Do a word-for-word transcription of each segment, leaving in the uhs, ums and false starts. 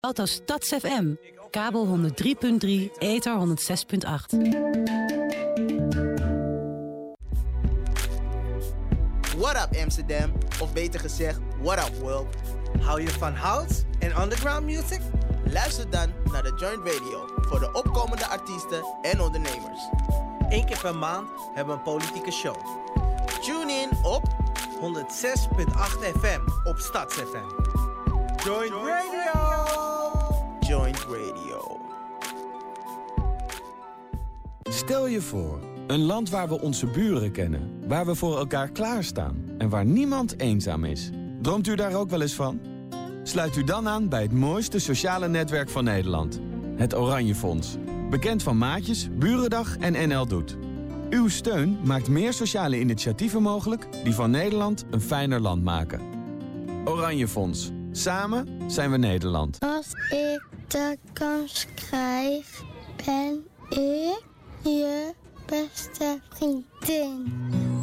Salto Stads F M, kabel honderd drie punt drie, ether honderd zes punt acht. What up Amsterdam, of beter gezegd, what up world. Hou je van house en underground music? Luister dan naar de Joint Radio voor de opkomende artiesten en ondernemers. Eén keer per maand hebben we een politieke show. Tune in op honderd zes punt acht F M op Stads F M. Joint Radio! Joint Radio. Stel je voor, een land waar we onze buren kennen, waar we voor elkaar klaarstaan en waar niemand eenzaam is. Droomt u daar ook wel eens van? Sluit u dan aan bij het mooiste sociale netwerk van Nederland. Het Oranje Fonds. Bekend van Maatjes, Burendag en N L Doet. Uw steun maakt meer sociale initiatieven mogelijk die van Nederland een fijner land maken. Oranje Fonds. Samen zijn we Nederland. Als ik de kans krijg, ben ik je beste vriendin.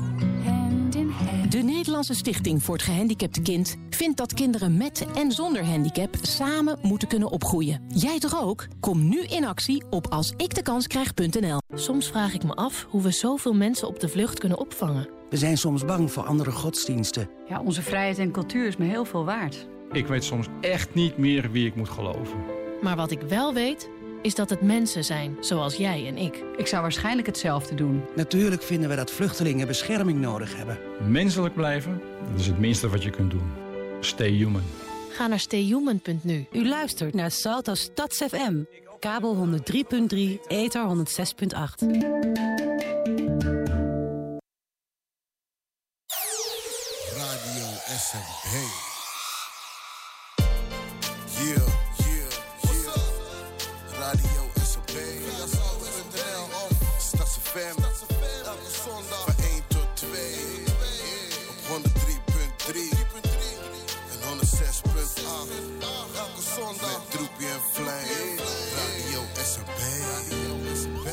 De Nederlandse Stichting voor het Gehandicapte Kind vindt dat kinderen met en zonder handicap samen moeten kunnen opgroeien. Jij toch ook? Kom nu in actie op als ik de kans krijg punt n l. Soms vraag ik me af hoe we zoveel mensen op de vlucht kunnen opvangen. We zijn soms bang voor andere godsdiensten. Ja, onze vrijheid en cultuur is me heel veel waard. Ik weet soms echt niet meer wie ik moet geloven. Maar wat ik wel weet, is dat het mensen zijn, zoals jij en ik. Ik zou waarschijnlijk hetzelfde doen. Natuurlijk vinden we dat vluchtelingen bescherming nodig hebben. Menselijk blijven, dat is het minste wat je kunt doen. Stay human. Ga naar stay human punt n u. U luistert naar Salto Stads F M, kabel honderd drie punt drie, ether honderd zes punt acht. Radio S M P. Yeah, yeah, yeah. Radio S M P. Stads F M. Elke zondag van één tot twee. Op honderd drie punt drie en honderd zes punt acht. Elke zondag met Droepie en Flame. Radio S M P. Radio S M P.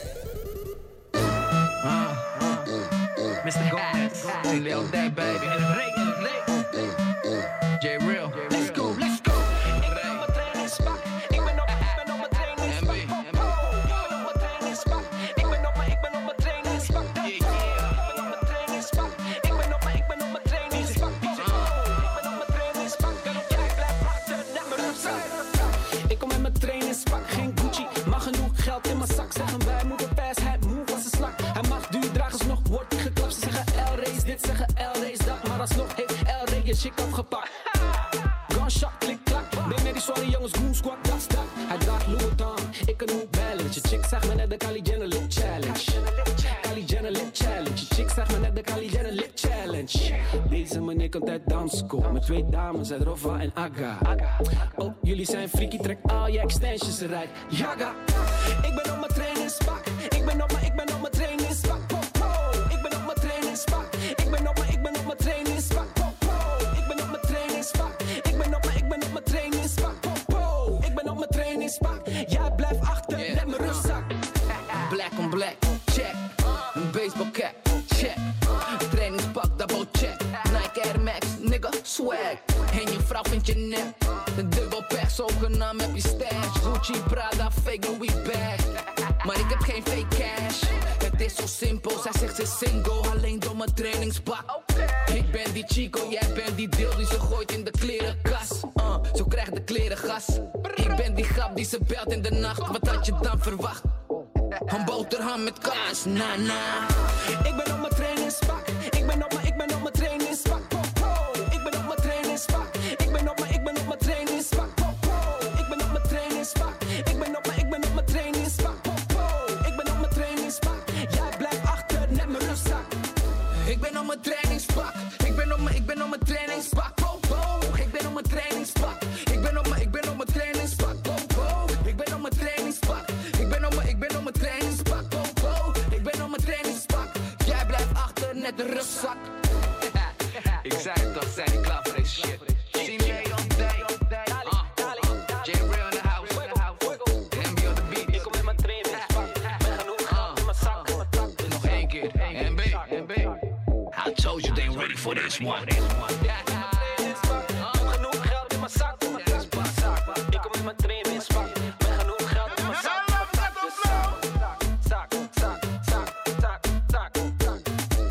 mister Gomez, Lil Day baby. En het regent, het leeg. J-Real, let's go, let's go. Ik ben op mijn trainingspak. Ik ben op, ik ben op mijn trainingspak. Ik ben op mijn trainingspak. Ik ben op mijn, ik ben op mijn trainingspak. Ik ben op mijn trainingspak. Ik ben op mijn, ik ben op mijn trainingspak. Ik ben op mijn trainingspak. Jij blijft achter, net mijn rugzak. Ik kom met mijn trainingspak, geen Gucci, maar genoeg geld in mijn zak. Zeggen wij moeten fast, hij move als een slak. Hij mag duur dragen, nog wordt hij geklapt. Ze zeggen L-race dit, zeggen L-race dat. Maar alsnog heeft L-race je chick afgepakt. Gunshot, klik, klak. Ben met die sorry jongens, goon squad, dat staat. Hij draagt Louis Vuitton, ik een new balance. Je chick zegt me net de Kylie Jenner lip challenge. Kylie Jenner lip challenge. Je chick zegt me net de Kylie Jenner lip challenge. Deze meneer komt uit dansschool. Met twee dames uit Rova en Aga. Oh, jullie zijn freaky, trek al je extensions eruit. Jaga. Ik ben op mijn trainingspak. Ik ben op mijn, ik ben op mijn trainingspak. Ik ben op mijn trainingspak. Ik ben op mijn, ik ben op mijn trainingspak. Ik ben op mijn trainingspak. Ik ben op mijn, ik ben op mijn trainingspak. Ik ben op mijn trainingspak. Jij blijft achter, net mijn rugzak. Black on black, check. Een baseball cap, check. Trainingspak, double check. Nike Air Max, nigga, swag. En je vrouw vindt je nep. Een dubbel pech, zogenaamd heb je stash. Gucci, Prada, fake Louis bag. Maar ik heb geen fake cash. Het is zo simpel, zij zegt ze is single. Alleen door mijn trainingspak. Ik ben die chico, jij bent die deel die ze gooit in de klerenkast. uh, Zo krijgt de kleren gas. Ik ben die grap die ze belt in de nacht. Wat had je dan verwacht? Een boterham met kaas, na na. Ik ben op mijn trainingspak. Ik ben op mijn, ik ben op mijn trainingspak. Ik ben op mijn trainingspak. Ik ben op mijn, ik ben op mijn trainingspak. Ik ben op mijn trainingspak. Ik ben op mijn, ik ben op mijn trainingspak. Ik ben op mijn trainingspak. Jij blijft achter, net mijn rugzak. Ik ben op mijn trainingspak. Ik ben op mijn, ik ben op mijn trainingspak. Ik ben op mijn trainingspak. Ik ben op mijn, ik ben op mijn trainingspak. Ik ben op mijn trainingspak. Ik ben op mijn, ik ben op mijn trainingspak. Ik ben op mijn trainingspak. Jij blijft achter, net de rugzak. Ik zei het toch, zijn die klaar voor deze shit. See me on day. J-Real in the house. M B on the beat. Ik kom in mijn trainingspak. Ben genoeg geld in mijn zak. Nog één keer. M B, M B. I told you they ain't ready for this one. Genoeg geld in mijn zak. Ik kom mijn trainer in spak. Met genoeg geld in mijn zak. Dus zak, zak, zak, zak, zak, zak, zak.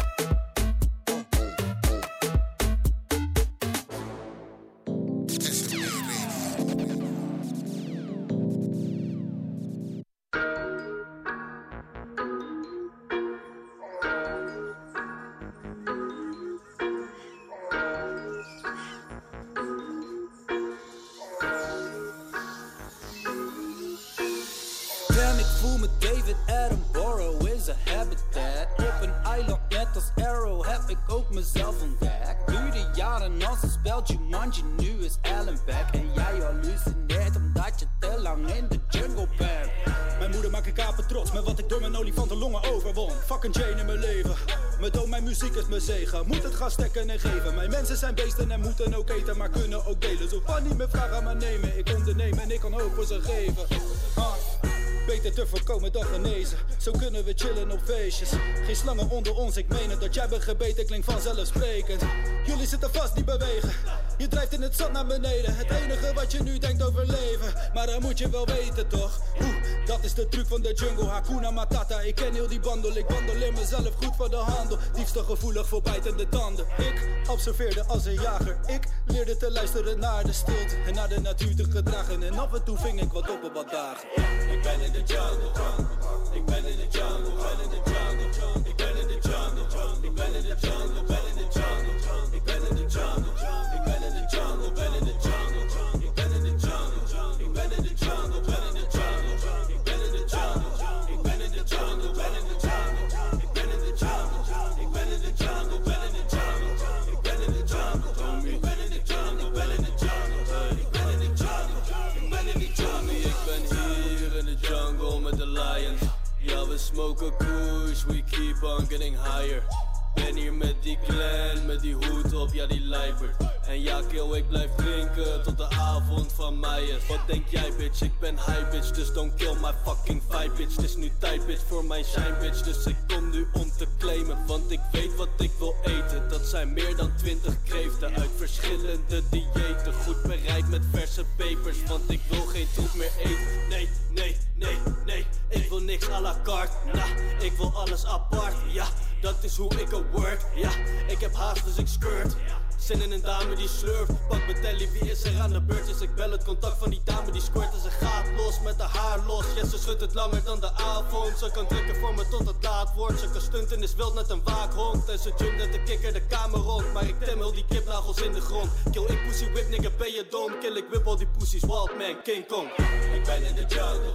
Damn, ik voel me David Attenborough is a habitat. Op een eiland net als Arrow heb ik ook mezelf ontdekt. Duurde jaren als een speltje, mandje, nu is Alan back. En jij hallucineert omdat je te lang in de jungle bent. Mijn moeder maakt een kapen trots met wat ik door mijn olifantenlongen overwon. Fucking Jane in mijn leven. Mijn dood, mijn muziek is mijn zegen. Moet het gaan stekken en geven. Mijn mensen zijn beesten en moeten ook eten, maar kunnen ook delen. Zo van niet meer vragen maar nemen. Ik onderneem en ik kan hoop voor ze geven. Ah. Beter te voorkomen dan genezen. Zo kunnen we chillen op feestjes. Geen slangen onder ons, ik meen het. Dat jij bent gebeten klinkt vanzelfsprekend. Jullie zitten vast, niet bewegen. Je drijft in het zand naar beneden. Het enige wat je nu denkt over leven. Maar dat moet je wel weten toch. Oeh, dat is de truc van de jungle. Hakuna Matata, ik ken heel die bandel. Ik wandel in mezelf goed voor de handel. Diefstal gevoelig voor bijtende tanden. Ik observeerde als een jager. Ik leerde te luisteren naar de stilte. En naar de natuur te gedragen. En af en toe ving ik wat op op wat dagen. Ik ben in de jungle, ik ben in de jungle, ben in de jungle, ik ben in de jungle, ik ben in de jungle, ben in de jungle, ik ben in de jungle, ik ben in de jungle, ben in de jungle, ik ben in de jungle, ik ben in de jungle, ben in de jungle, ik ben in de jungle, ik ben in de jungle, ben in de jungle, ik ben in de jungle, ik ben in de jungle, ben in de jungle, ik ben in de jungle, ik ben in de jungle, ben in de jungle, ik ben in de jungle, ik ben in de jungle, ik ben hier in de jungle met de lions. Ja, we smoken kush, we keep on getting higher. Ben hier met die clan, met die hoed op, ja die lijpert. En ja kill, ik blijf drinken tot de avond van mij is. Wat denk jij bitch, ik ben high bitch, dus don't kill my fucking vibe bitch. Het is nu tijd bitch voor mijn shine bitch, dus ik kom nu om te claimen. Want ik weet wat ik wil eten, dat zijn meer dan twintig kreeften. Uit verschillende diëten, goed bereid met verse pepers. Want ik wil geen troep meer eten, nee, nee, nee, nee. Ik wil niks à la carte, nah, ik wil alles apart, ja. Dat is hoe ik het work, ja. Ik heb haast dus ik skirt. Zin in een dame die slurft. Pak mijn telly, wie is er aan de beurt? Dus ik bel het contact van die dame die squirt. En ze gaat los met haar haar los. Yes, ze schudt het langer dan de avond. Ze kan drukken voor me tot het laat wordt. Ze kan stunten, is wild net een waakhond. En ze jumpt net de kikker de kamer rond. Maar ik tem heel die kipnagels in de grond. Kill ik pussy whip, nigga ben je dom. Kill ik whip al die pussies, Wildman, King Kong. Ik ben in de jungle,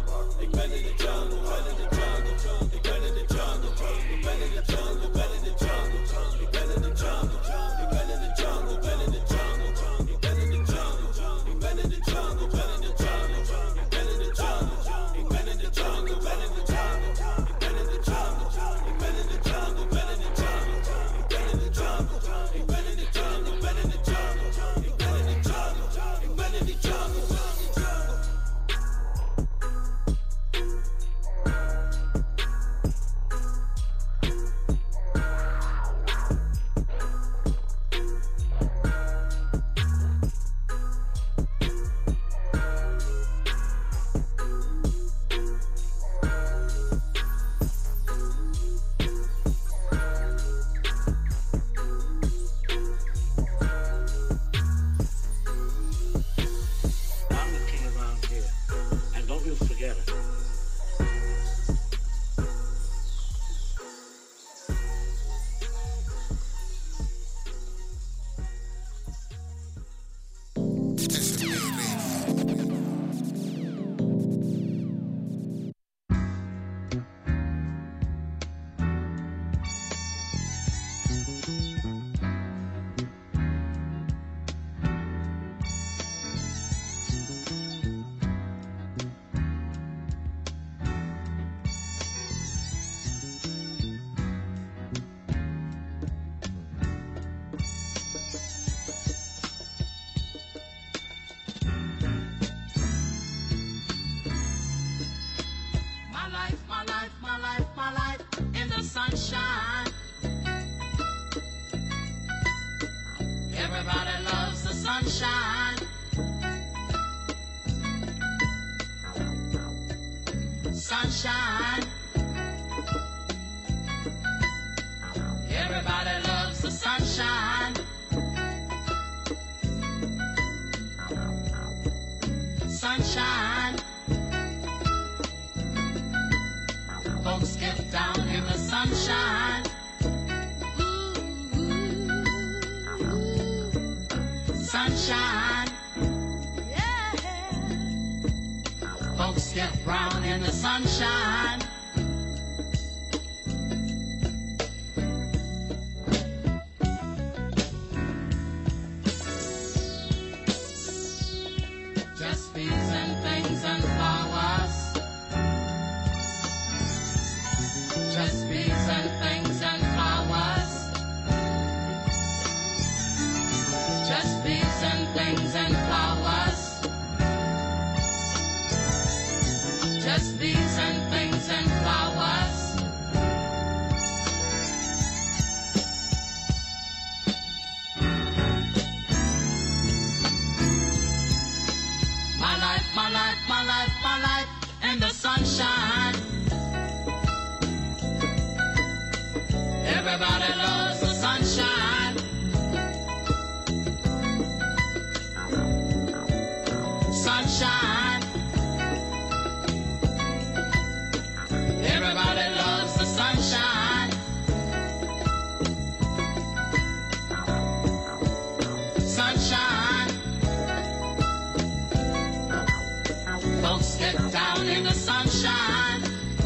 ik ben in de jungle, ben in de jungle, ik ben in de jungle, ik ben in de jungle, ben in de jungle, ik ben in de jungle, ik ben in de jungle, ben in de jungle, ik ben in de jungle, ik ben in de jungle, ben in de jungle, ik ben in de jungle, ik ben in de jungle, ben in de jungle, ik ben in de jungle, ik ben in de jungle, ben in de jungle, ik ben in de jungle, ik ben in de jungle, ben in de jungle, ik ben in de jungle, ik ben in de jungle. sunshine. Everybody loves the sunshine. Sunshine. Folks get down in the sunshine. Sunshine. Yeah. Folks get brown in the sunshine. Just bees and things and flowers. Just bees and things and flowers. Just bees and things and flowers. Just bees and things and flowers. My life, my life, my life, my life in the sunshine. Everybody loves the sunshine. Sunshine. Everybody loves the sunshine. Sunshine. Folks get down in the sunshine.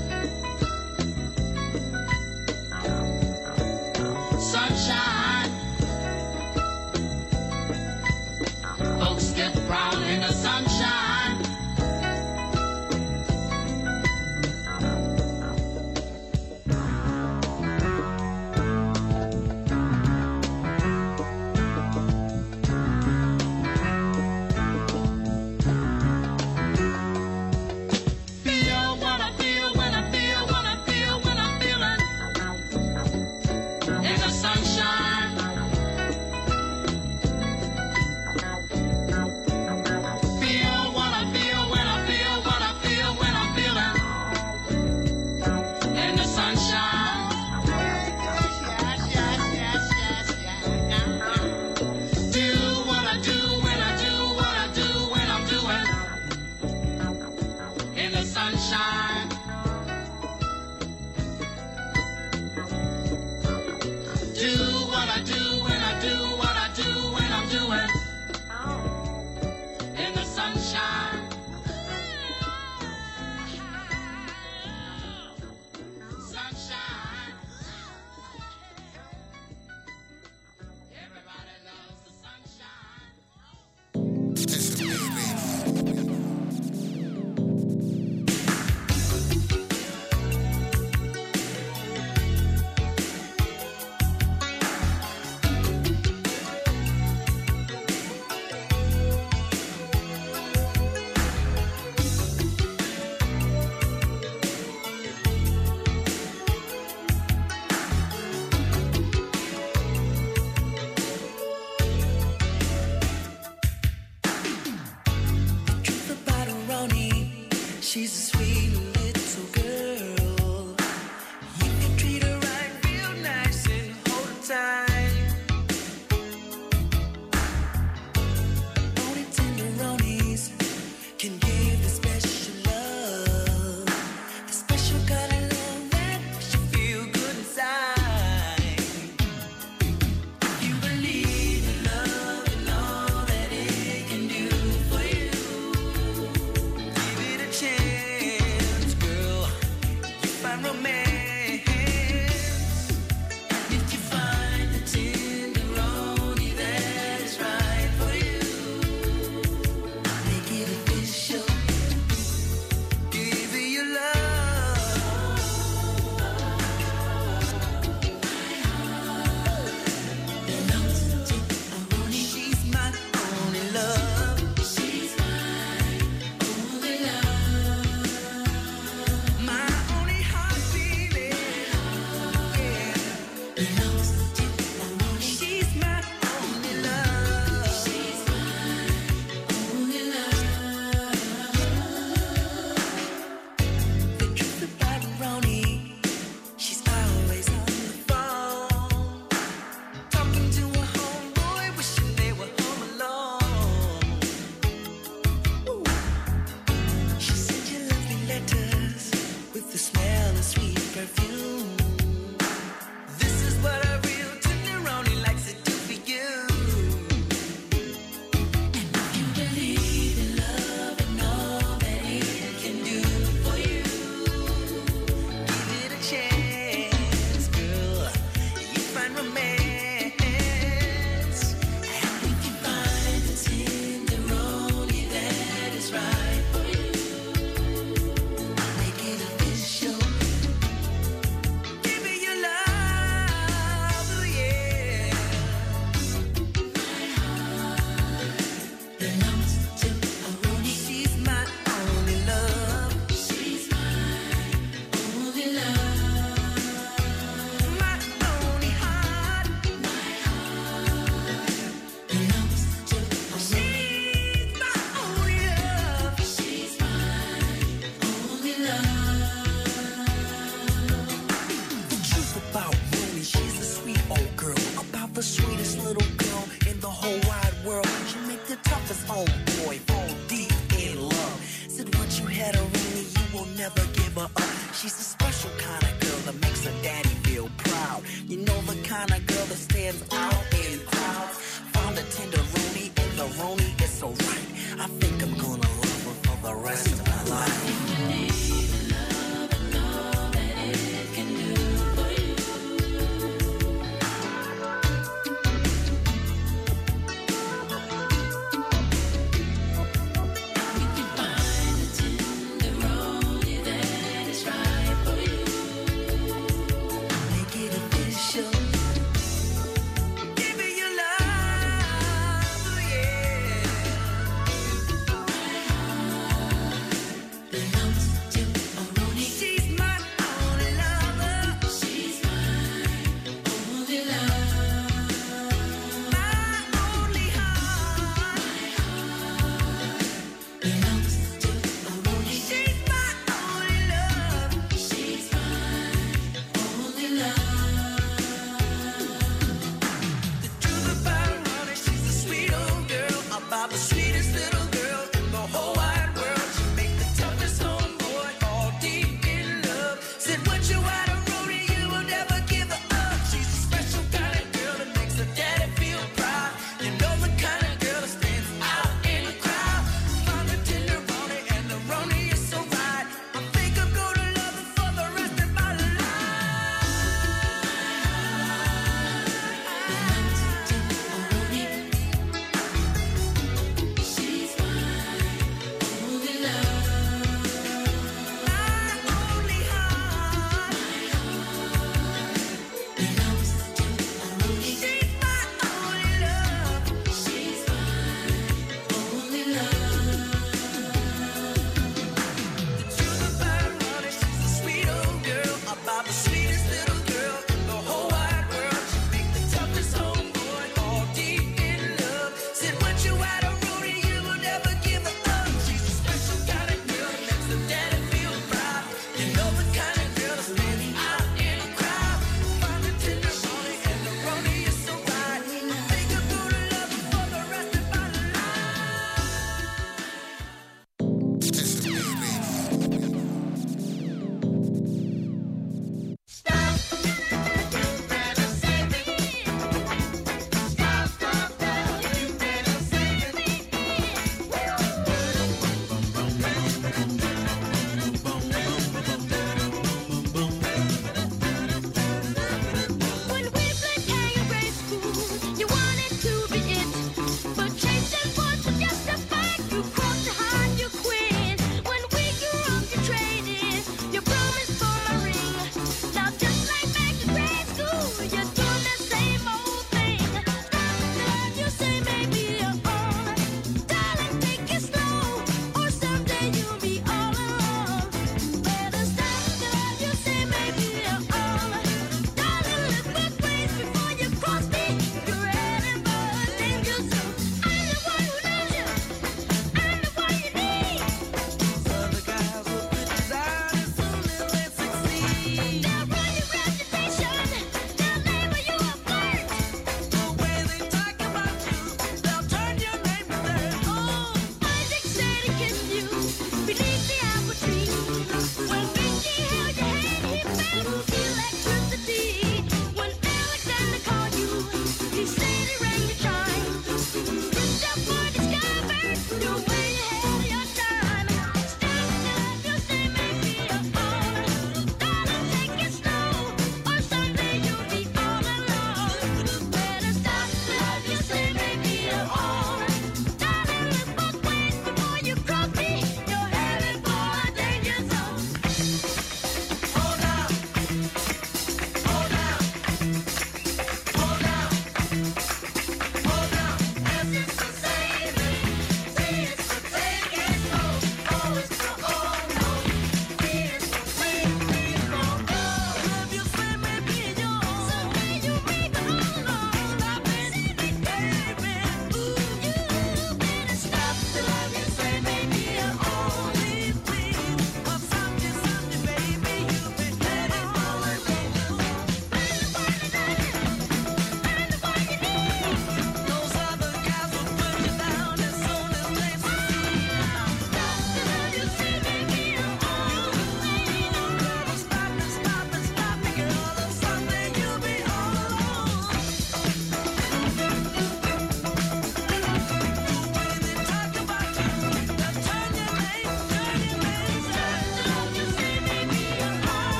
Sunshine. Folks get brown in the sunshine. Feel what I feel when I feel what I feel when I'm feeling in the sunshine. Feel what I feel when I feel what I feel when I'm feeling in the sunshine. Yes, yes, yes, yes, yes. Do what I do when I do what I do when I'm doing in the sunshine. Do what I do when I do what I do when I'm doing in the sunshine. Sunshine. Everybody loves the sunshine. Truth about Ronnie, she's a sweet little girl. You can treat her right, real nice, and hold her tight. Only tenderonis can give the special love, the special kind of love that makes you feel good inside. You believe in love and all that it can do for you. Give it a chance, girl. You find romance. And if you find the tenderoni that is right for you, make it official. She's a special kind of girl that makes her daddy feel proud. You know the kind of girl that stands out in crowds. Found a tenderoni and the roni is so right. I think I'm gonna love her for the rest of my life. Right for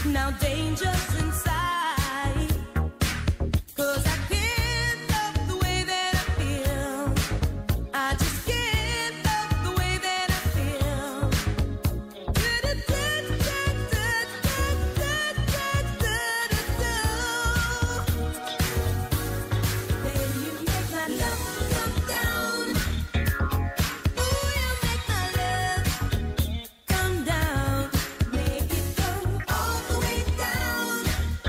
Now danger's inside, 'cause I can't love the way that I feel. I just can't love the way that I feel. Baby, you make my love come down. Ooh, you make my love come down. Make it come all the way down.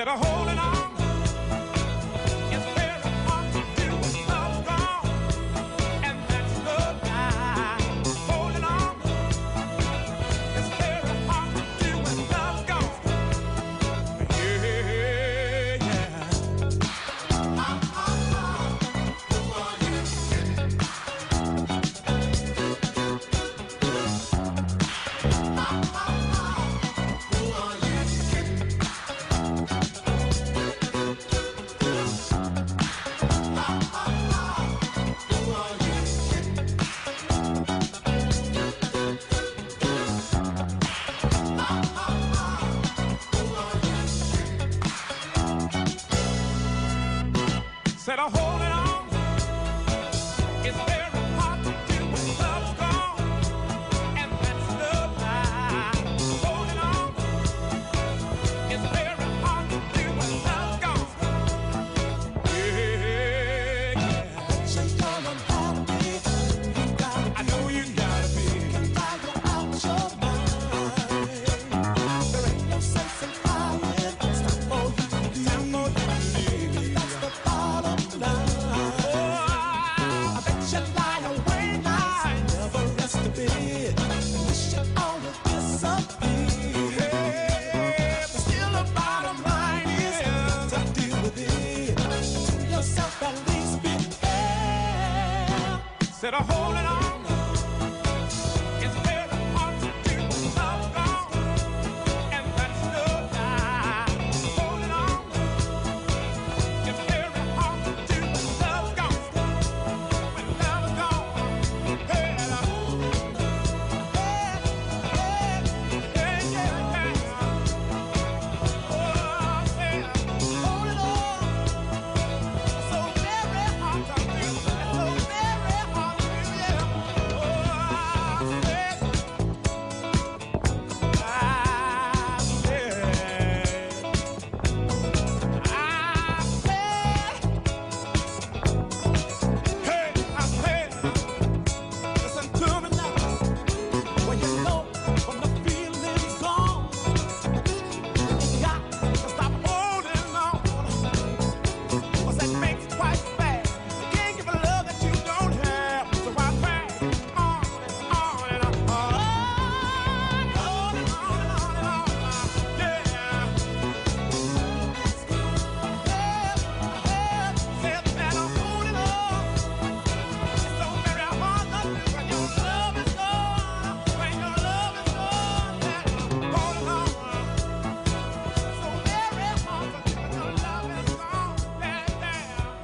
of holding on. It's very hard to do when love's gone, and that's the lie. Holding on. It's very hard to do when love's gone. Yeah, yeah. Ah, ah, ah. Who are you? Ah, ah, ah. Who are you? Said I'm holding on. It's very hard to do when love's gone, and that's the lie. Holding on. It's very hard to do when love's gone. Yeah, yeah. So come on, happy. I know you gotta be. Out your mind. There ain't no sense in crying. Stop all you can do. Stop all you can do. That's the bottom line. Oh, I bet you lie awake nights. Never rest a bit. Wish it all would disappear. But still the bottom line is to deal with it. To yourself at least be fair. Said I'm holding on. It's very hard to do when love's gone, and that's the lie. Holding on. It's very hard to do when love's gone, when love's gone. Hey, la. Hey, hey, hey, yeah, yeah. Oh, yeah. Holding on. So very hard to do. So very hard to do, yeah. Oh, yeah. I said, I said, hey, I said, listen to me now. When you know when the feeling's gone, you got to stop holding on. 'Cause that makes it quite bad. You can't give a love that you don't have. So I drag on and on and on. On and on and on and on. Yeah. Said that I'm holding on. It's so very hard to do when your love is gone. When your love is gone, yeah. Holding on. So very hard to do when your love is gone. Yeah, yeah.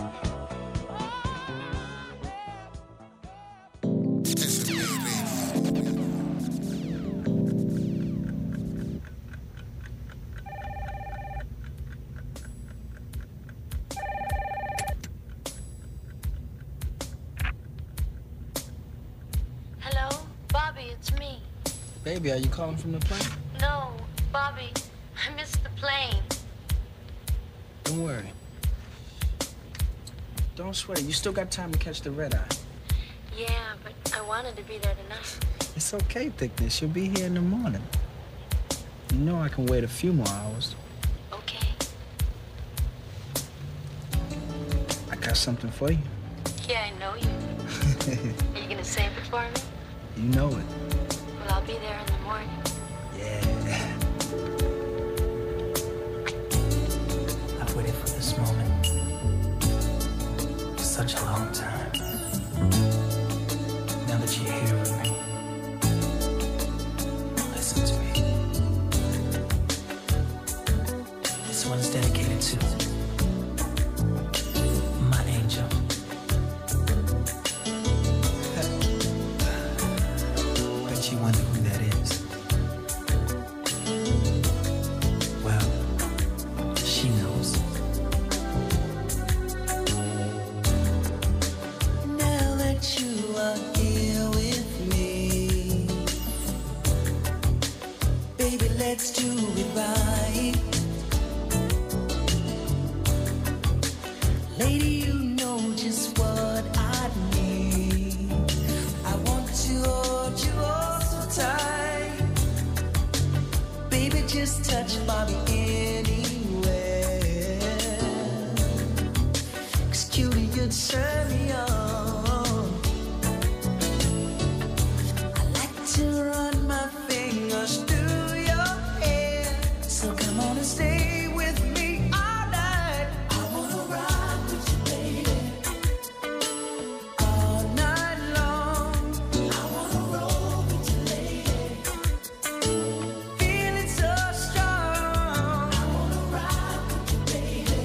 Hello, Bobby, it's me. Baby, are you calling from the plane? No, Bobby, I missed the plane. Don't worry. Don't sweat. You still got time to catch the red eye. Yeah, but I wanted to be there tonight. It's okay, Thickness. You'll be here in the morning. You know I can wait a few more hours. Okay. I got something for you. Yeah, I know you. Are you gonna save it for me? You know it. Well, I'll be there in the morning. Yeah. I've waited for this moment for such a long time. Now that you're here with me, listen to me. This one's dedicated to my angel. Bet you wonder who that is. Well, she knows. Now that you are here with me, baby, let's do it right. Lady, you know just what I need. I want to hold you all so tight. Baby, just touch Bobby anywhere. turn me on. I like to run my fingers through your hair. So come on and stay with me all night. I wanna rock with you, baby. All night long. I wanna roll with you, lady. Feeling so strong. I wanna rock with you, baby.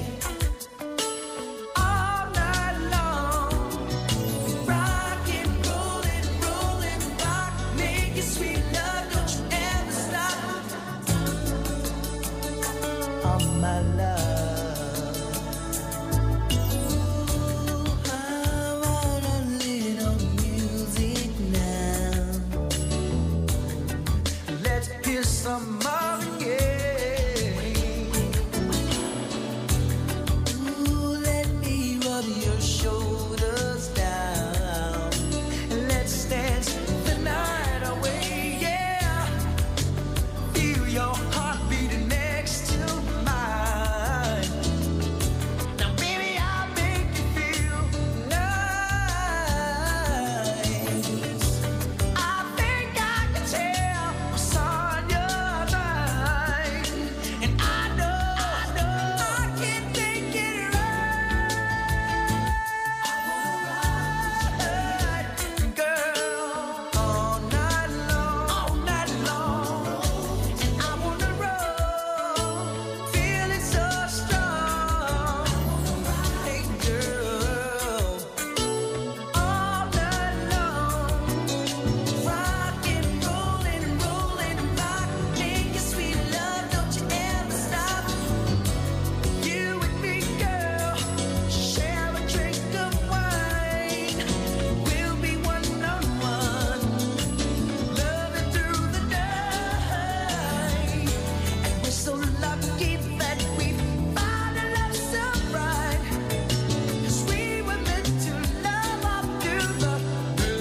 All night long. Rockin', rollin', rollin', rock. Making sweet love, don't you ever stop. Oh, my love. Ooh, I want a little music now. Let's hear some more, yeah. Ooh, let me rub your shoulders down. And let's dance the night away, yeah. Feel your heart beating next to mine. Now, baby, I'll make you feel nice. I think I can tell what's on your mind. And I know, I know I can make it right. Girl, all night long, all night long. And I wanna roll, feeling so strong. Hey, girl, all night long. Rockin', rollin', rollin', rock. Making sweet love, don't you ever stop. You and me, girl, share a drink of wine. We'll be one on one, loving through the night. And we're so lucky that we found a love so bright. 'Cause we were meant to love all through the night.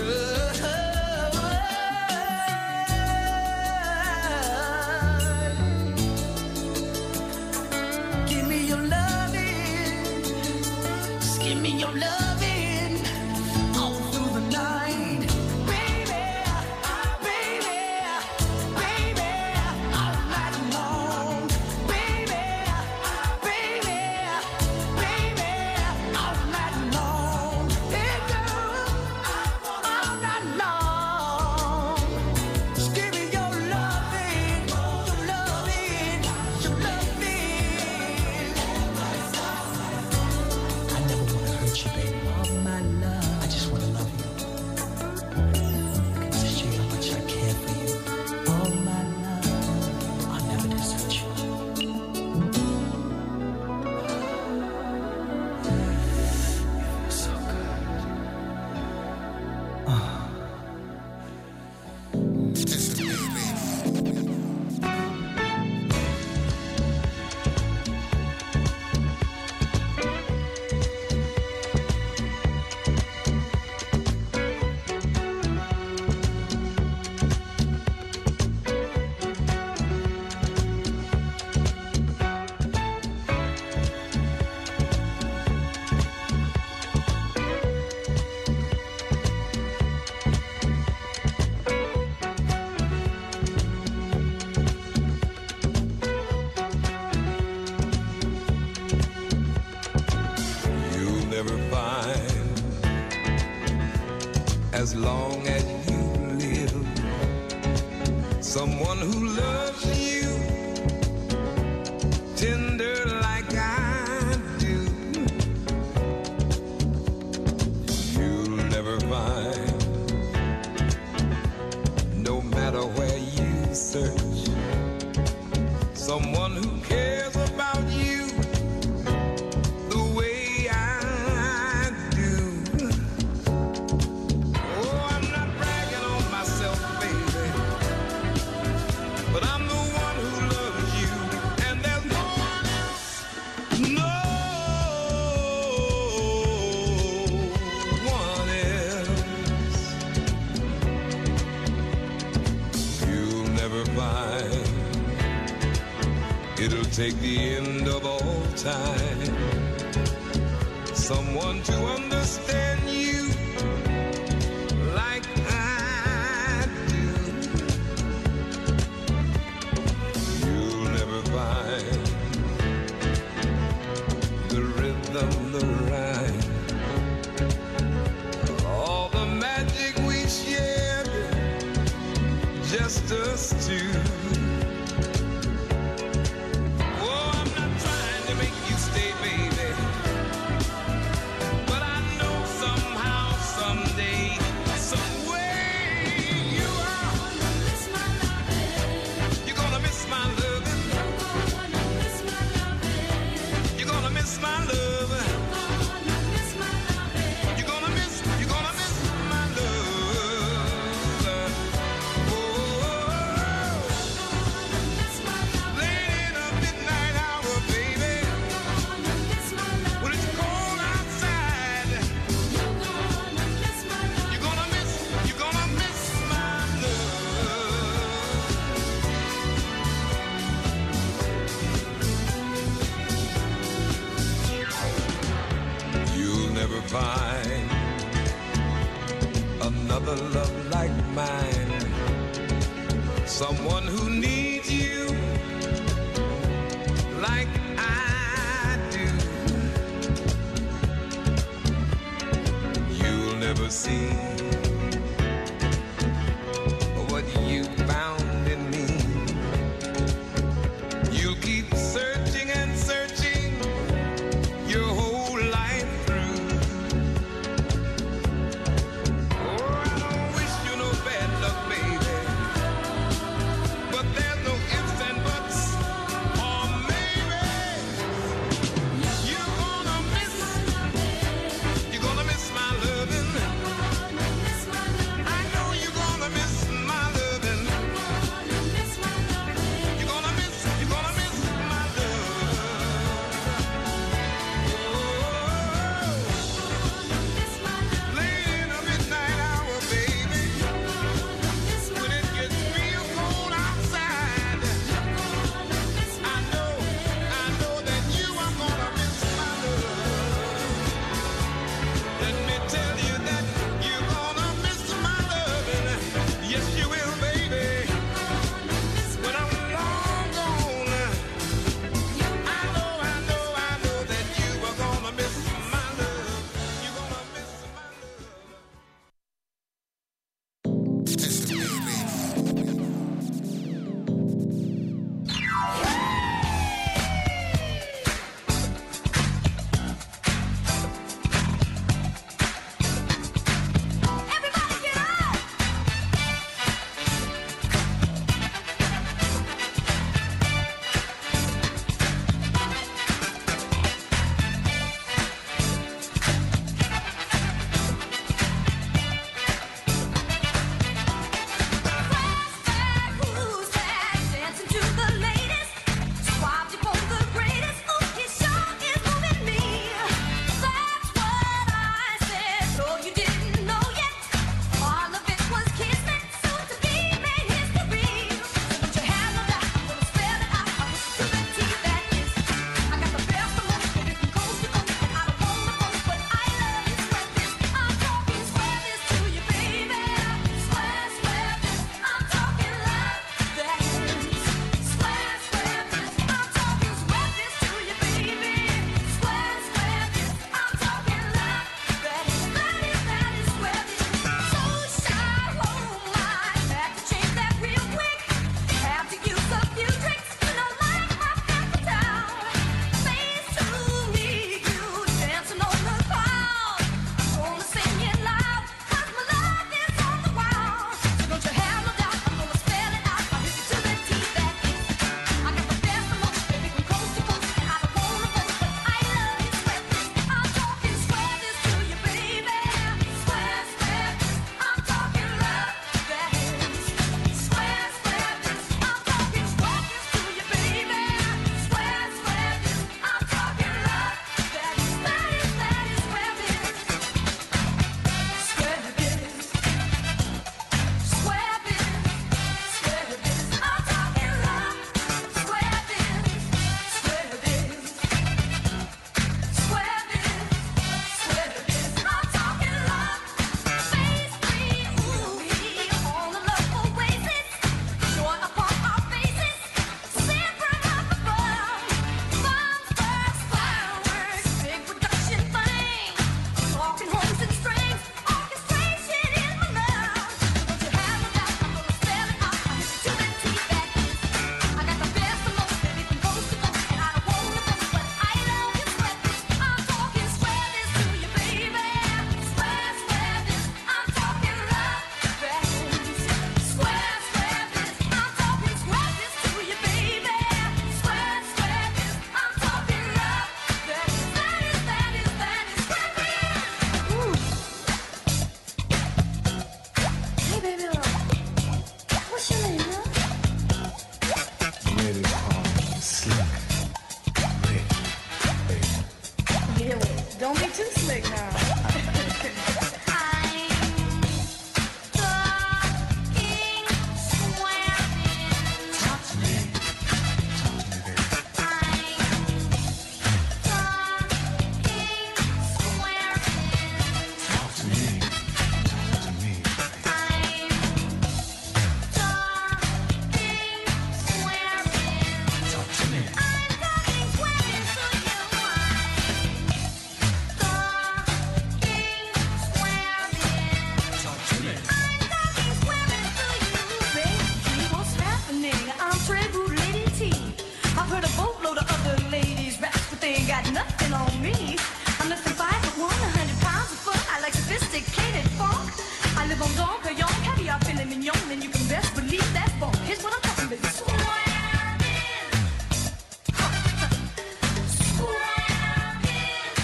Give me your loving, just give me your loving all through the night, baby, baby, baby, all night long, baby, baby, baby, all night long, hey girl, all night long. Just give me your loving, your loving, your loving. I never wanna hurt you, baby. All my love, I just wanna love you. I can just show you how much I care for you. All my love, I'll never desert you. You feel so good. You'll never find, as long as you live, someone who loves you tender like I do. You'll never find, no matter where you search, someone who cares about you the way I do. Oh, I'm not bragging on myself, baby, but I'm the one who loves you, and there's no one else, no one else. You'll never find, it'll take the end of all time, someone to understand understand you like I do. You'll never find the rhythm, the rhyme, all the magic we shared, just us two. Oh, I'm not trying to make you stay, baby, but I know somehow, someday, some way you are. You're gonna miss my loving. You're gonna miss my loving. You're gonna miss, you're gonna miss my love. Oh, late in the midnight hour, baby, when it's cold outside, you're gonna miss, you're gonna miss my love. You'll never find another love like mine, someone who needs you like I do. You'll never see what you found in me. You'll keep searching and searching your whole life through. Oh, I don't wish you no bad luck, baby, but there's no ifs and buts, or maybe you're gonna miss, you're gonna miss my loving. Don't be too slick now. Nothing on me. I'm less than five foot one, a hundred pounds of fun. I like sophisticated funk. I live on Don Quixote, caviar, filet mignon, and you can best believe that funk. Here's what I'm talking about. Swabbing. Swabbing.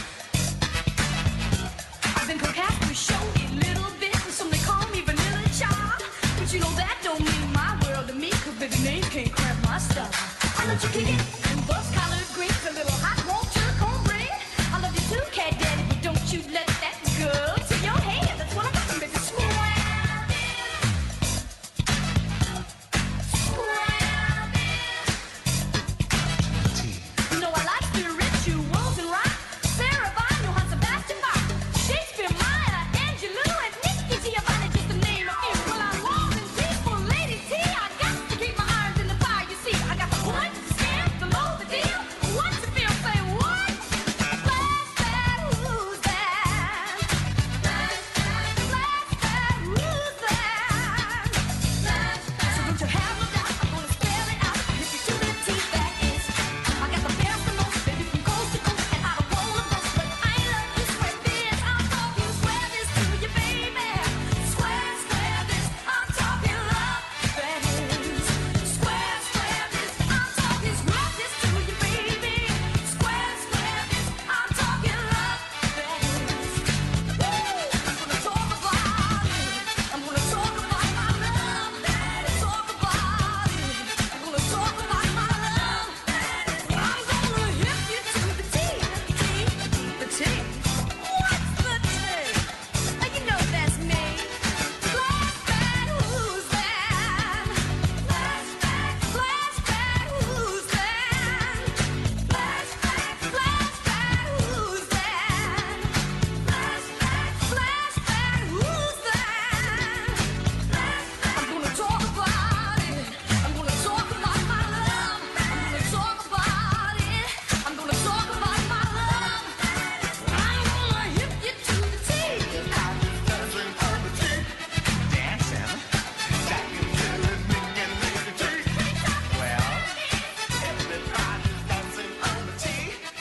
I've been coquette with showy a little bit, and some they call me Vanilla Child. But you know that don't mean my world to me, cause baby name can't cramp my style. I let you kick it and bust collard greens, a little hot won't you come bring? I love you too, cat daddy, but don't you let that go to your head. That's what I'm talking about. Swabbing. Swabbing. You know I like the rituals and rock. Sarah Vaughan, Johann Sebastian Bach, Shakespeare, Maya Angelou, and Nikki Giovanni, just to name a few. Well, I'm warm and peaceful, Lady T. I got to keep my irons in the fire. You see, I got the one stamp, the low, the deal. What's the feel? Say what? Flash that, who's that? Flash that, flash that, who's that? Flash that. So don't you have no doubt, I'm gonna spell it out. If you to the T, that is. I got the best and most, baby, from coast to coast, and I don't roll the bus, but I love you, swear this. I'm talking swear this to you, baby. Swear, swear this. I'm talking love, that is. Swear, swear this. I'm talking swear this to you, baby. Swear, swear this. I'm talking love, that is. Woo! I'm gonna talk about it. I'm gonna talk about my love, that is. Talk about it. I'm gonna talk about my love, that is. I'm gonna hit you to the T, T, the T. What's the T? Oh, you know that's me. Flashback, who's that? Flashback, flashback, who's that? Flashback, flashback, who's that? Flashback, flashback, who's that? I'm gonna talk about it. I'm gonna talk about my love. I'm gonna talk about it. I'm gonna talk about my love. I'm gonna hit you to the T. Dancing on the T. Dancing? That you do with me and Lady T. Well, everybody's dancing on the T.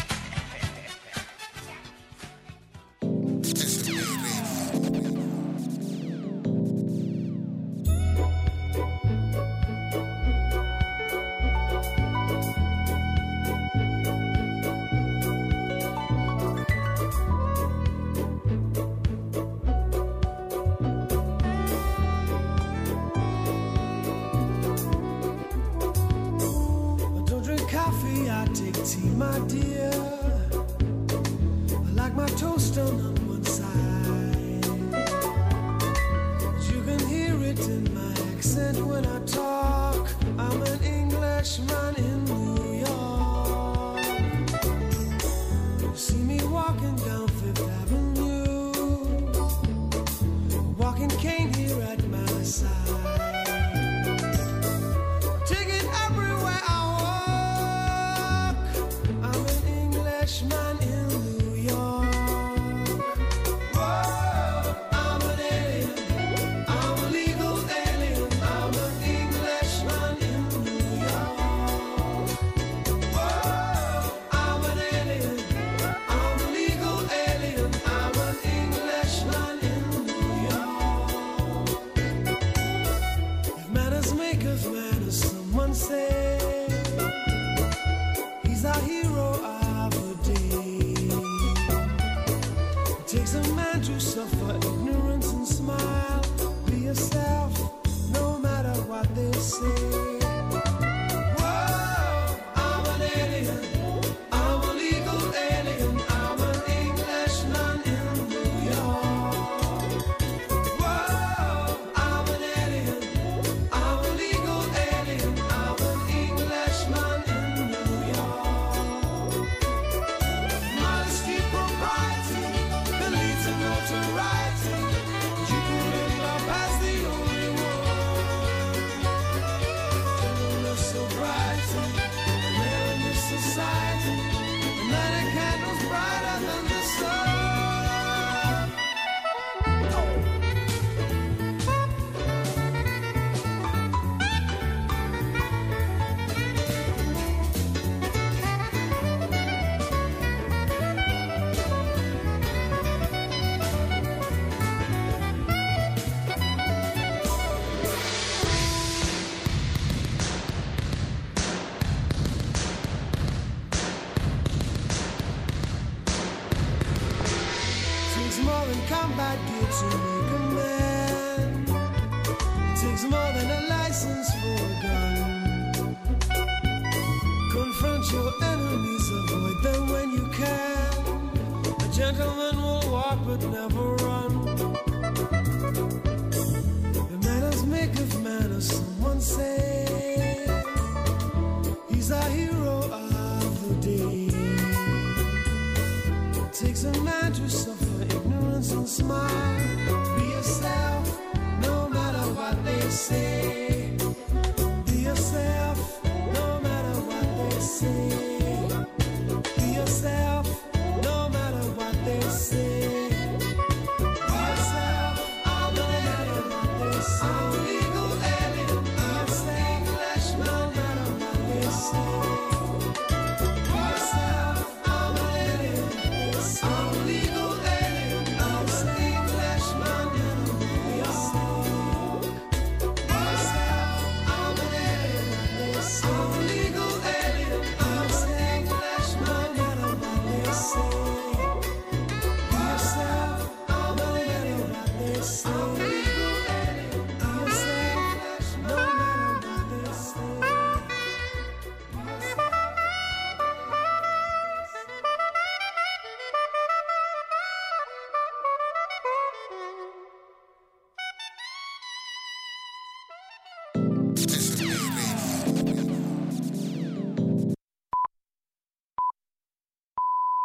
I don't drink coffee, I take tea, my dear. I like my toast done on one side. But you can hear it in my accent when I talk. I'm an Englishman in New York. You see me walking down Fifth Avenue, walking cane here at my side. Take it everywhere I walk. I'm an Englishman in New York. Whoa, I'm an alien. I'm a legal alien. I'm an Englishman in New York. Whoa, I'm an alien. I'm a legal alien. I'm an Englishman in New York. If manners make us manners, someone say he's our hero of the day. It takes a man to suffer ignorance and smile. Be yourself, no matter what they say. Whoa, I'm an alien. I'm a legal alien. I'm an English more than combat gear to make a man. It takes more than a license for a gun. Confront your enemies, avoid them when you can. A gentleman will walk but never run. The manners make of manners, someone say. He's a hero of the day. It takes a man to suffer ignorance and smile. Be yourself, no matter what they say. Be yourself, no matter what they say. Be yourself, no matter what they say.